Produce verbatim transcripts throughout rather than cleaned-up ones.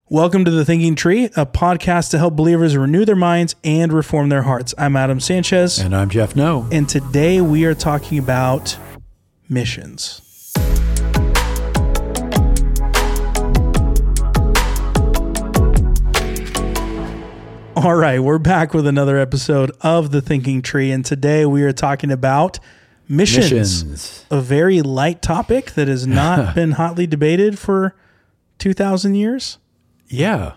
Welcome to The Thinking Tree, a podcast to help believers renew their minds and reform their hearts. I'm Adam Sanchez. And I'm Jeff No. And today we are talking about missions. All right, we're back with another episode of The Thinking Tree, and today we are talking about missions, Missions. a very light topic that has not been hotly debated for two thousand years. Yeah.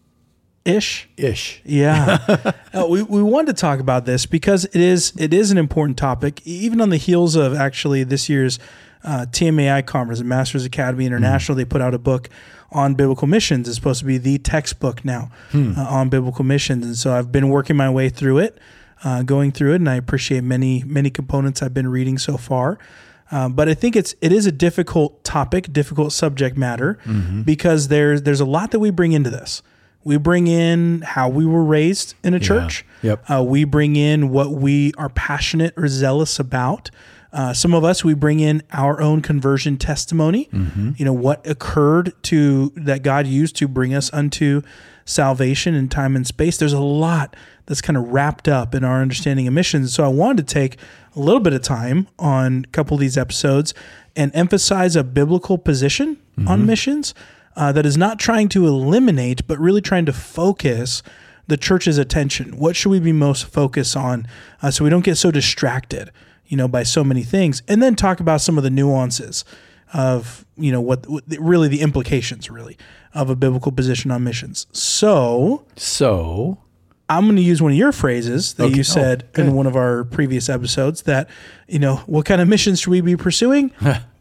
Ish. Ish. Yeah. uh, we, we wanted to talk about this because it is it is an important topic, even on the heels of actually this year's uh, T M A I conference, Masters Academy International. Mm. They put out a book on biblical missions. It's supposed to be the textbook now hmm. uh, on biblical missions. And so I've been working my way through it, uh, going through it, and I appreciate many, many components I've been reading so far. Uh, but I think it's it is a difficult topic, difficult subject matter, mm-hmm. because there's there's a lot that we bring into this. We bring in how we were raised in a Yeah. church. Yep. Uh, we bring in what we are passionate or zealous about. Uh, some of us, we bring in our own conversion testimony. Mm-hmm. You know, what occurred to that God used to bring us unto salvation in time and space. There's a lot that's kind of wrapped up in our understanding of missions. So I wanted to take a little bit of time on a couple of these episodes and emphasize a biblical position mm-hmm. on missions uh, that is not trying to eliminate, but really trying to focus the church's attention. What should we be most focused on uh, so we don't get so distracted, you know, by so many things, and then talk about some of the nuances of, you know, what, what really the implications really of a biblical position on missions. So, So, I'm going to use one of your phrases that Okay. you said Oh, in good. one of our previous episodes that, you know, what kind of missions should we be pursuing?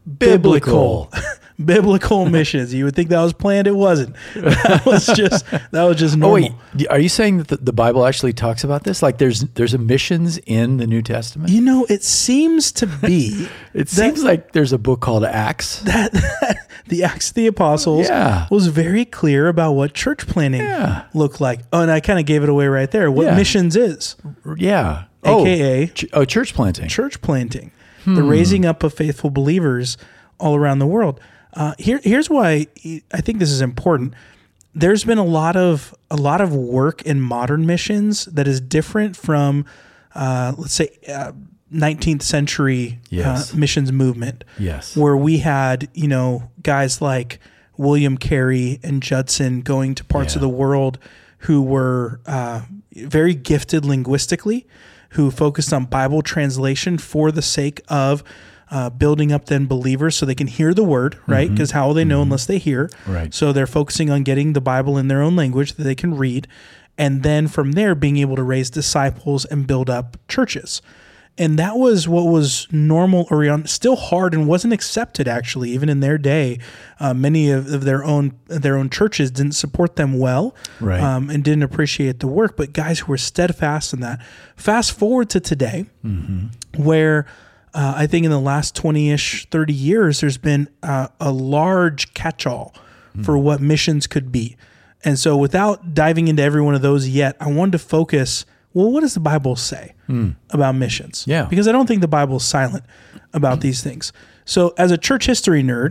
biblical. Biblical missions. You would think that was planned. It wasn't. That was just, that was just Oh, normal. wait. Are you saying that the, the Bible actually talks about this? Like there's there's a missions in the New Testament? You know, it seems to be It that- seems like there's a book called Acts. that, that the Acts of the Apostles Yeah. was very clear about what church planning Yeah. looked like. Oh, and I kind of gave it away right there. What Yeah. missions is, Yeah. A K A Oh, ch- oh, church planting. church planting, the raising up of faithful believers all around the world. Uh, here, here's why I think this is important. There's been a lot of a lot of work in modern missions that is different from, uh, let's say, uh, nineteenth century Yes. uh, missions movement. Yes. Where we had, you know, guys like William Carey and Judson going to parts Yeah. of the world who were uh, very gifted linguistically, who focused on Bible translation for the sake of uh, building up then believers so they can hear the word, right? Because how will they know unless they hear? Right. So they're focusing on getting the Bible in their own language that they can read. And then from there, being able to raise disciples and build up churches. And that was what was normal or still hard and wasn't accepted, actually, even in their day. Uh, many of, of their own their own churches didn't support them well, Right. um, and didn't appreciate the work. But guys who were steadfast in that. Fast forward to today, Mm-hmm. where uh, I think in the last twenty-ish, thirty years, there's been uh, a large catch-all Mm. for what missions could be. And so without diving into every one of those yet, I wanted to focus, well, what does the Bible say about missions? Yeah. Because I don't think the Bible is silent about these things. So as a church history nerd,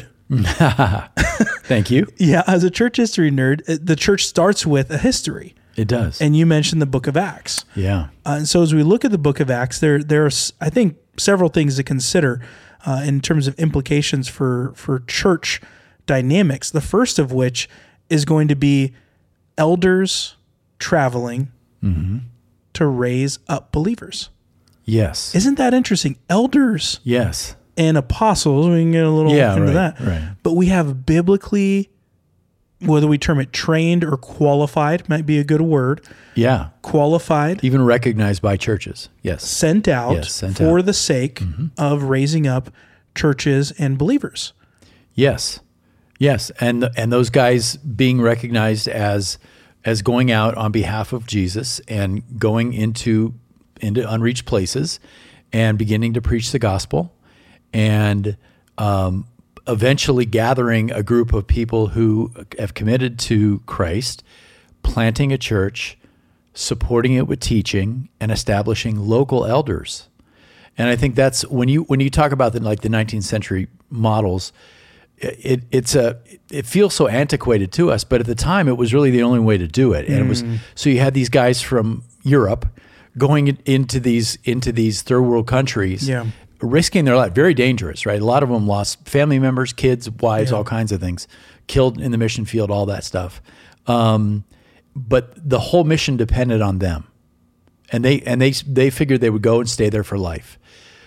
Thank you. yeah, as a church history nerd, uh, the church starts with a history. It does. And you mentioned the book of Acts. yeah. Uh, and so as we look at the book of Acts, there there are, s- I think, several things to consider uh, in terms of implications for, for church dynamics. The first of which is going to be elders traveling to raise up believers. Yes. Isn't that interesting? Elders yes. and apostles, we can get a little Yeah, into right, that. right. But we have biblically, whether we term it trained or qualified, might be a good word, Yeah. qualified, Even recognized by churches. Yes. sent out Yes, sent for out. the sake of raising up churches and believers. Yes, yes, and and those guys being recognized as as going out on behalf of Jesus and going into into unreached places and beginning to preach the gospel, and um, eventually gathering a group of people who have committed to Christ, planting a church, supporting it with teaching, and establishing local elders. And I think that's when you when you talk about the like the nineteenth century models, it it's a it feels so antiquated to us, but at the time it was really the only way to do it. And mm. it was so you had these guys from Europe going into these into these third world countries, yeah. risking their life, very dangerous, right? A lot of them lost family members, kids, wives, yeah. all kinds of things, killed in the mission field, all that stuff. Um, but the whole mission depended on them, and they and they they figured they would go and stay there for life.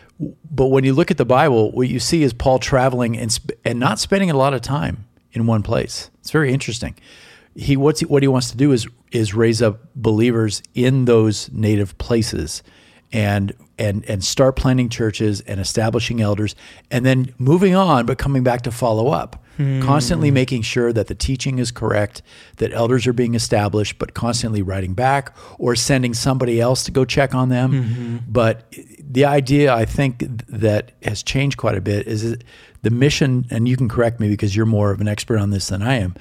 But when you look at the Bible, what you see is Paul traveling and sp- and not spending a lot of time in one place. It's very interesting. He what's he, what he wants to do is is raise up believers in those native places, and and and start planting churches and establishing elders, and then moving on, but coming back to follow up, hmm. constantly making sure that the teaching is correct, that elders are being established, but constantly writing back or sending somebody else to go check on them. Mm-hmm. But the idea, I think, that has changed quite a bit is the mission, and you can correct me because you're more of an expert on this than I am.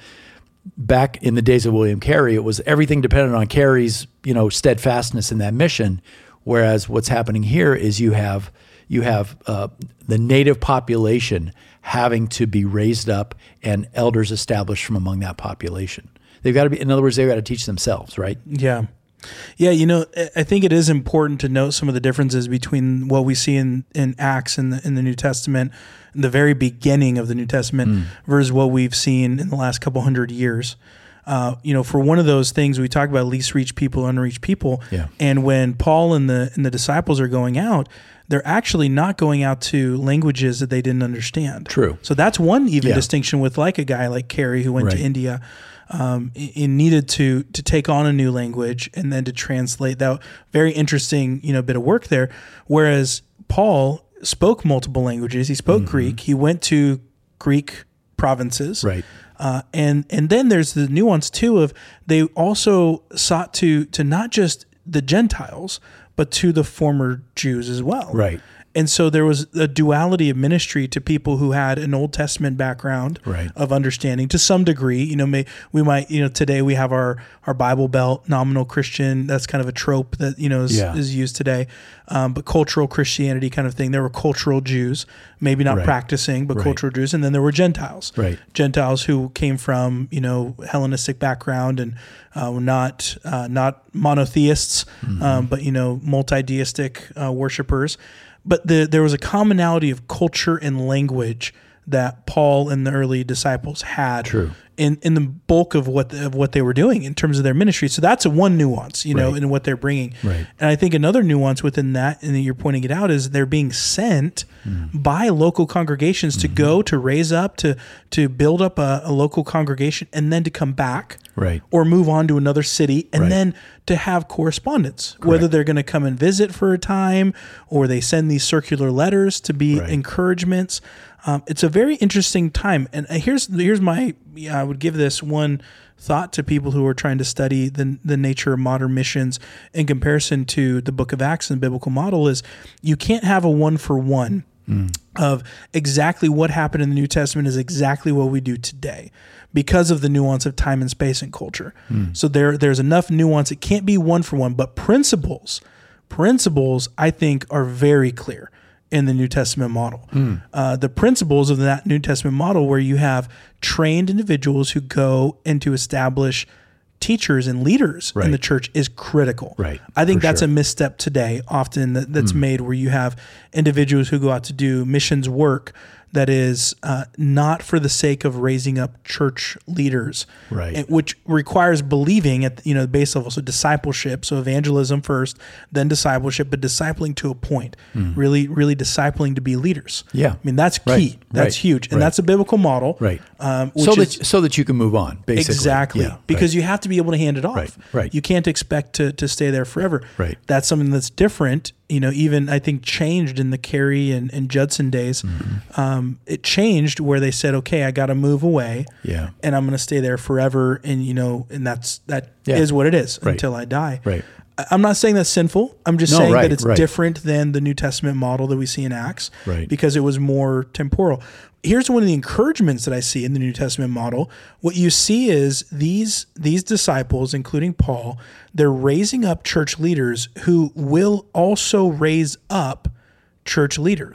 Back in the days of William Carey, it was everything depended on Carey's, you know, steadfastness in that mission. Whereas what's happening here is you have you have uh, the native population having to be raised up and elders established from among that population. They've got to be, in other words, they've got to teach themselves, right? Yeah. Yeah, you know, I think it is important to note some of the differences between what we see in, in Acts in the, in the New Testament, in the very beginning of the New Testament, mm. versus what we've seen in the last couple hundred years. Uh, you know, for one of those things, we talk about least reached people, unreached people. Yeah. And when Paul and the and the disciples are going out, they're actually not going out to languages that they didn't understand. True. So that's one even yeah. distinction with like a guy like Carey who went right. to India. Um, it needed to to take on a new language and then to translate. That very interesting, you know, bit of work there. Whereas Paul spoke multiple languages. He spoke mm-hmm. Greek. He went to Greek provinces. Right. Uh, and and then there's the nuance too of they also sought to to not just the Gentiles, but to the former Jews as well. Right. And so there was a duality of ministry to people who had an Old Testament background right. of understanding to some degree. You know, may, we might, you know, today we have our, our Bible Belt, nominal Christian. That's kind of a trope that, you know, is, yeah. is used today. Um, but cultural Christianity kind of thing. There were cultural Jews, maybe not right. practicing, but right. cultural Jews. And then there were Gentiles. Right. Gentiles who came from, you know, Hellenistic background and uh, were not, uh, not monotheists, mm-hmm. um, but, you know, multi-deistic uh, worshipers. But the, there was a commonality of culture and language that Paul and the early disciples had True. in in the bulk of what the, of what they were doing in terms of their ministry. So that's a one nuance, you know, right. in what they're bringing. Right. And I think another nuance within that, and you're pointing it out, is they're being sent mm. by local congregations mm-hmm. to go to raise up, to to build up a, a local congregation, and then to come back. Right. Or move on to another city, and right. then to have correspondence, Correct. whether they're going to come and visit for a time or they send these circular letters to be right. encouragements. Um, it's a very interesting time. And here's here's my, yeah, I would give this one thought to people who are trying to study the, the nature of modern missions in comparison to the book of Acts and the biblical model is you can't have a one for one mm. of exactly what happened in the New Testament is exactly what we do today, because of the nuance of time and space and culture. Mm. So there, there's enough nuance. It can't be one for one, but principles, principles, I think, are very clear in the New Testament model. Mm. Uh, the principles of that New Testament model where you have trained individuals who go and to establish teachers and leaders right. in the church is critical. Right. I think For that's sure. a misstep today, often that, that's mm. made where you have individuals who go out to do missions work that is uh, not for the sake of raising up church leaders, right? and, which requires believing at you know the base level. So discipleship, so evangelism first, then discipleship, but discipling to a point, mm. really, really discipling to be leaders. Yeah, I mean that's key. Right. That's right. huge, and right. that's a biblical model, right? Um, which so is, that so that you can move on, basically. Exactly, yeah, because right. you have to be able to hand it off. Right. Right. You can't expect to to stay there forever. Right. That's something that's different. You know, even I think changed in the Carey and, and Judson days. Mm-hmm. Um, it changed where they said, okay, I got to move away, yeah, and I'm going to stay there forever, and you know, and that's that yeah. is what it is right. until I die. Right. I'm not saying that's sinful. I'm just no, saying right, that it's right. different than the New Testament model that we see in Acts, right. because it was more temporal. Here's one of the encouragements that I see in the New Testament model. What you see is these these disciples, including Paul, they're raising up church leaders who will also raise up church leaders.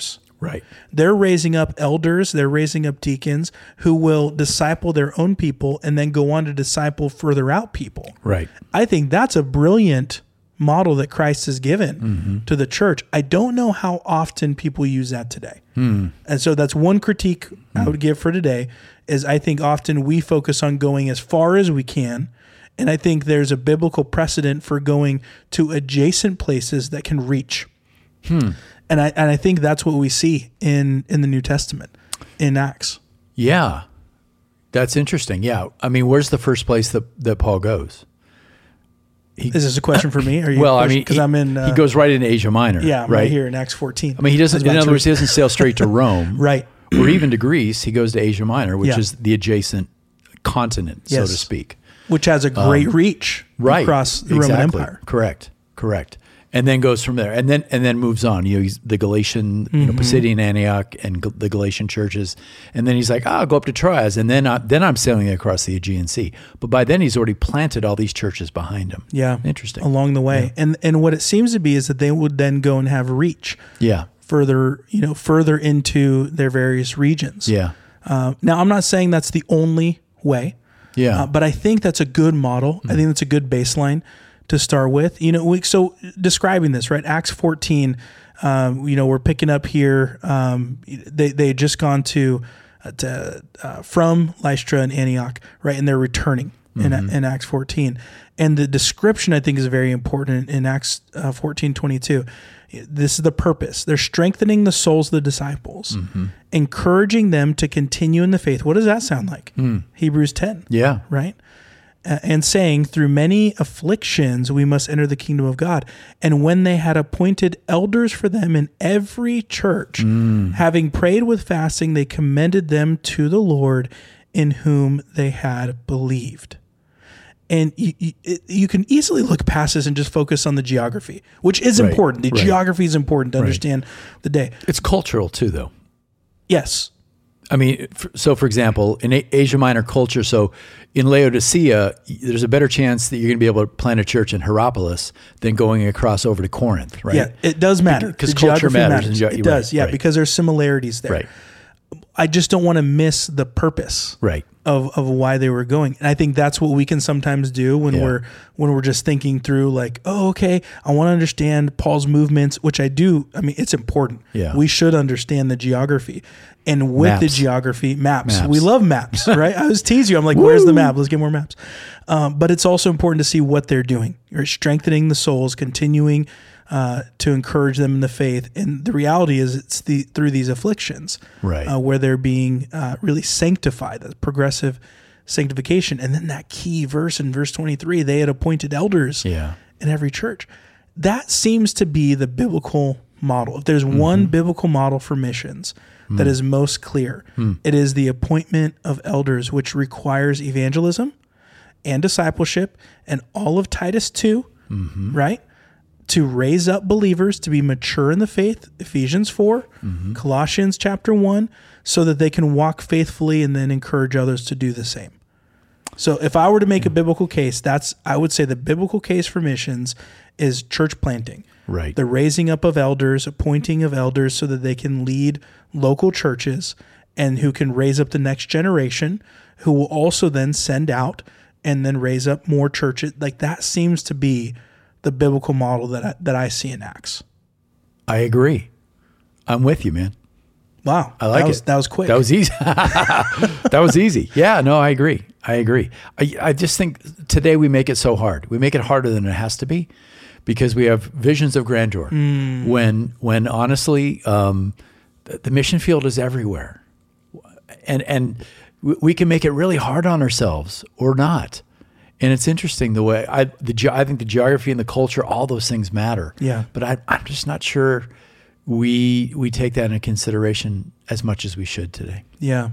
Right. They're raising up elders, they're raising up deacons who will disciple their own people and then go on to disciple further out people. Right. I think that's a brilliant model that Christ has given mm-hmm. to the church. I don't know how often people use that today. Mm. And so that's one critique mm. I would give for today is I think often we focus on going as far as we can. And I think there's a biblical precedent for going to adjacent places that can reach. Hmm. And I and I think that's what we see in, in the New Testament, in Acts. Yeah. That's interesting. Yeah. I mean, where's the first place that, that Paul goes? He, Is this a question for me? Are you well, I mean, because I'm in. Uh, he goes right into Asia Minor. Yeah, right? right here in Acts fourteen. I mean, he doesn't. In other words, he doesn't sail straight to Rome, right, or even to Greece. He goes to Asia Minor, which yeah. is the adjacent continent, yes. so to speak, which has a great um, reach right. across the exactly. Roman Empire. Correct, correct. And then goes from there, and then and then moves on. You know, he's the Galatian, mm-hmm. you know, Pisidian Antioch, and G- the Galatian churches, and then he's like, oh, I'll go up to Troas, and then I, then I'm sailing across the Aegean Sea. But by then, he's already planted all these churches behind him. Yeah, interesting. Along the way, yeah. and and what it seems to be is that they would then go and have reach. Yeah, further, you know, further into their various regions. Yeah. Uh, now, I'm not saying that's the only way. Yeah, uh, but I think that's a good model. Mm. I think that's a good baseline to start with. You know, we, so describing this, right? Acts fourteen, um, you know, we're picking up here. Um, they, they had just gone to, uh, to uh, from Lystra and Antioch, right? And they're returning mm-hmm. in, in Acts fourteen. And the description, I think, is very important in Acts uh, fourteen twenty-two. This is the purpose. They're strengthening the souls of the disciples, mm-hmm. encouraging them to continue in the faith. What does that sound like? Mm. Hebrews ten. Yeah. Right? And saying, through many afflictions, we must enter the kingdom of God. And when they had appointed elders for them in every church, mm. having prayed with fasting, they commended them to the Lord in whom they had believed. And you, you, you can easily look past this and just focus on the geography, which is right, important. The right. geography is important to right. understand the day. It's cultural too, though. Yes. I mean, so for example, in Asia Minor culture, so in Laodicea, there's a better chance that you're going to be able to plant a church in Hierapolis than going across over to Corinth, right? Yeah, it does matter. Because culture matters. matters. It does, right, yeah, right. because there's similarities there. Right. I just don't want to miss the purpose right. of, of why they were going. And I think that's what we can sometimes do when yeah. we're when we're just thinking through like, oh, okay, I want to understand Paul's movements, which I do. I mean, it's important. Yeah. We should understand the geography. And with maps. the geography, maps. maps. We love maps, right? I was teasing you. I'm like, where's the map? Let's get more maps. Um, but it's also important to see what they're doing. You're strengthening the souls, continuing uh, to encourage them in the faith. And the reality is it's the through these afflictions right. uh, where they're being uh, really sanctified, that progressive sanctification. And then that key verse in verse twenty-three, they had appointed elders yeah. in every church. That seems to be the biblical model. If there's mm-hmm. one biblical model for missions mm. that is most clear, mm. it is the appointment of elders, which requires evangelism and discipleship and all of Titus two, mm-hmm. right? To raise up believers to be mature in the faith, Ephesians four, mm-hmm. Colossians chapter one, so that they can walk faithfully and then encourage others to do the same. So if I were to make a biblical case, that's I would say the biblical case for missions is church planting. Right. The raising up of elders, appointing of elders so that they can lead local churches and who can raise up the next generation, who will also then send out and then raise up more churches. Like that seems to be the biblical model that I, that I see in Acts. I agree. I'm with you, man. Wow. I like that was, it. That was quick. That was easy. That was easy. Yeah, no, I agree. I agree. I, I just think today we make it so hard. We make it harder than it has to be because we have visions of grandeur mm. when, when honestly, um, the, the mission field is everywhere. And, and we can make it really hard on ourselves or not. And it's interesting the way I the I think the geography and the culture, all those things matter. Yeah. But I, I'm just not sure we we take that into consideration as much as we should today. Yeah.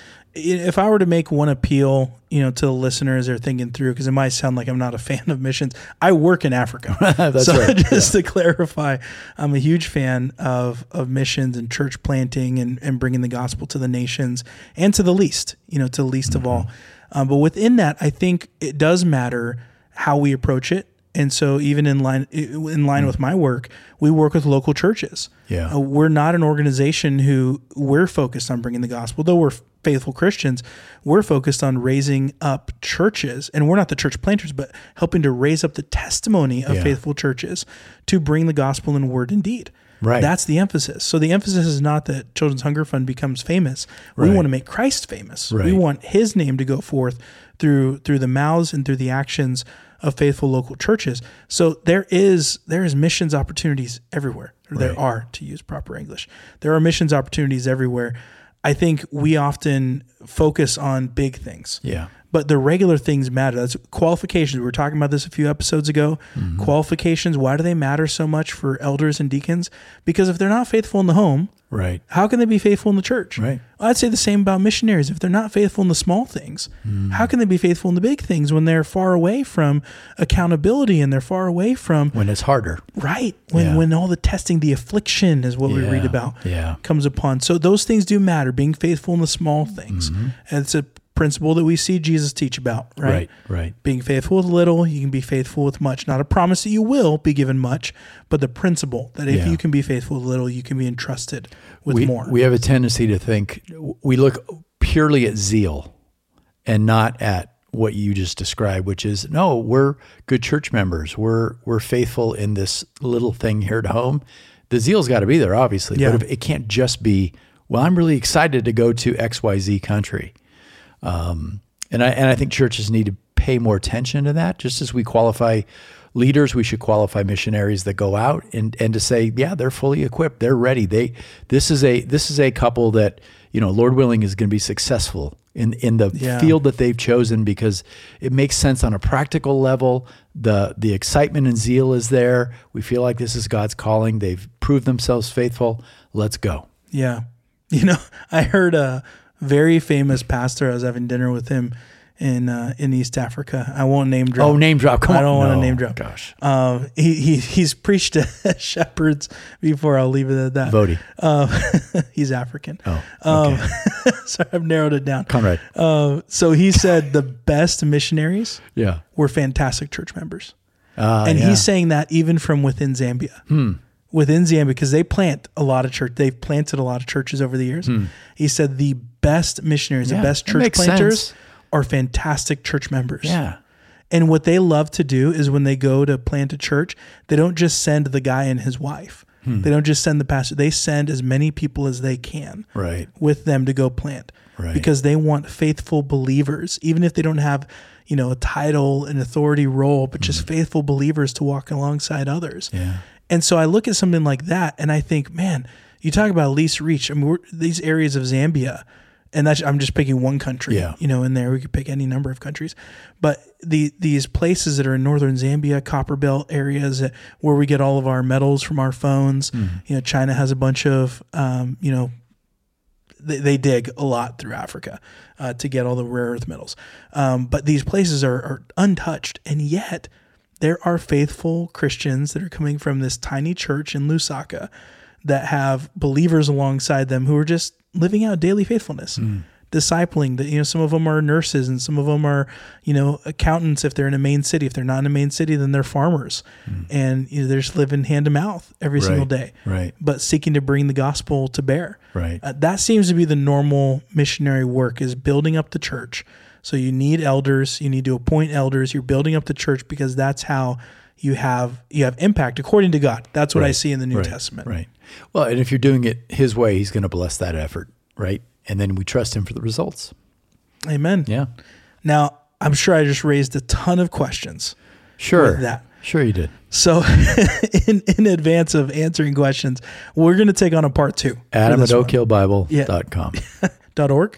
If I were to make one appeal, you know, to the listeners they're thinking through, because it might sound like I'm not a fan of missions. I work in Africa. That's so right. just yeah. to clarify, I'm a huge fan of of missions and church planting and, and bringing the gospel to the nations and to the least, you know, to the least mm-hmm. of all. Um, but within that, I think it does matter how we approach it And so even in line in line mm. with my work, we work with local churches. Yeah. Uh, we're not an organization who we're focused on bringing the gospel, though we're faithful Christians. We're focused on raising up churches, and we're not the church planters, but helping to raise up the testimony of yeah. faithful churches to bring the gospel in word and deed. Right. That's the emphasis. So the emphasis is not that Children's Hunger Fund becomes famous. We right. want to make Christ famous. Right. We want his name to go forth through through the mouths and through the actions of faithful local churches. So there is there is missions opportunities everywhere. Or there right. are, to use proper English. There are missions opportunities everywhere. I think we often focus on big things. Yeah. But the regular things matter. That's qualifications. We were talking about this a few episodes ago. Mm-hmm. Qualifications, why do they matter so much for elders and deacons? Because if they're not faithful in the home, right, how can they be faithful in the church? Right. I'd say the same about missionaries. If they're not faithful in the small things, mm. how can they be faithful in the big things when they're far away from accountability and they're far away from... When it's harder. Right. When yeah. when all the testing, the affliction is what yeah. we read about, yeah. comes upon. So those things do matter, being faithful in the small things. Mm-hmm. And it's a principle that we see Jesus teach about, right? Right, right. Being faithful with little, you can be faithful with much. Not a promise that you will be given much, but the principle that if yeah. you can be faithful with little, you can be entrusted with we, more. We have a tendency to think, we look purely at zeal and not at what you just described, which is, no, we're good church members. We're we're faithful in this little thing here at home. The zeal's got to be there, obviously, yeah. but if, it can't just be, well, I'm really excited to go to X Y Z country. Um, and I and I think churches need to pay more attention to that. Just as we qualify leaders, we should qualify missionaries that go out and, and to say, yeah, they're fully equipped, they're ready. They this is a this is a couple that, you know, Lord willing, is going to be successful in in the yeah. field that they've chosen, because it makes sense on a practical level. The the excitement and zeal is there. We feel like this is God's calling. They've proved themselves faithful. Let's go. Yeah, you know, I heard a very famous pastor. I was having dinner with him in uh, in East Africa. I won't name drop. Oh, name drop. Come I don't on. want to No. name drop. Gosh. Um, he, he he's preached to shepherds before. I'll leave it at that. Vody. Uh, he's African. Oh, okay. Um, so I've narrowed it down. Conrad. Uh, so he said the best missionaries Yeah. were fantastic church members. Uh, and yeah. he's saying that even from within Zambia. Hmm. Within Zambia, because they plant a lot of church. They've planted a lot of churches over the years. Hmm. He said the best missionaries, Yeah, the best that church makes planters sense. are fantastic church members. Yeah. And what they love to do is when they go to plant a church, they don't just send the guy and his wife. Hmm. They don't just send the pastor. They send as many people as they can Right. with them to go plant. Right. Because they want faithful believers, even if they don't have, you know, a title, an authority role, but just mm-hmm. faithful believers to walk alongside others. Yeah. And so I look at something like that and I think, man, you talk about least reach. I mean, we're, these areas of Zambia, and that's, I'm just picking one country, yeah. you know, in there. We could pick any number of countries. But the these places that are in northern Zambia, Copperbelt areas that, where we get all of our metals from our phones, mm-hmm. you know, China has a bunch of, um, you know, they, they dig a lot through Africa uh, to get all the rare earth metals. Um, but these places are, are untouched, and yet there are faithful Christians that are coming from this tiny church in Lusaka that have believers alongside them who are just living out daily faithfulness, mm. discipling. That, you know, some of them are nurses and some of them are, you know, accountants if they're in a main city. If they're not in a main city, then they're farmers, mm. and you know, they're just living hand to mouth every right. single day, right? But seeking to bring the gospel to bear. Right. Uh, that seems to be the normal missionary work, is building up the church. So you need elders, you need to appoint elders, you're building up the church because that's how you have you have impact according to God. That's what right. I see in the New right. Testament. Right. Well, and if you're doing it his way, he's going to bless that effort, right? And then we trust him for the results. Amen. Yeah. Now, I'm sure I just raised a ton of questions. Sure. With that. Sure you did. So in, in advance of answering questions, we're going to take on a part two. Adam at oak hill bible dot com. Yeah. Dot org?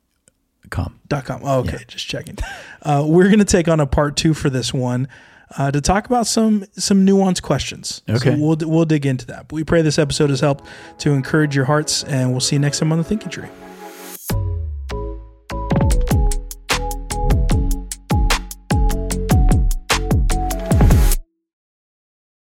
Com. Dot com. Oh, okay, yeah. just checking. Uh, we're going to take on a part two for this one uh, to talk about some some nuanced questions. Okay. So we'll, we'll dig into that. But we pray this episode has helped to encourage your hearts, and we'll see you next time on The Thinking Tree.